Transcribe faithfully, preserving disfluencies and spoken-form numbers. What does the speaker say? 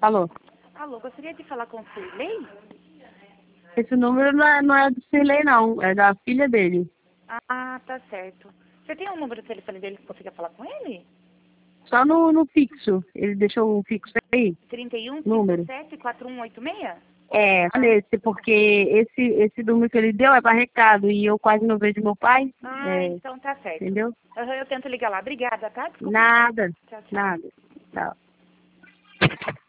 Alô? Alô, gostaria de falar com o Sirley? Esse número não é, não é do Sirley, não. É da filha dele. Ah, tá certo. Você tem um número de telefone dele que você quer falar com ele? Só no, no fixo. Ele deixou um fixo aí? trinta e um, Número. cinquenta e sete, quatro um oito seis? É, Ah, nesse, porque esse, esse número que ele deu é para recado e eu quase não vejo meu pai. ah, É, então tá certo. entendeu? Aham, eu tento ligar lá. Obrigada, tá? Desculpa. Nada. Tchau, tchau. Nada. Tchau.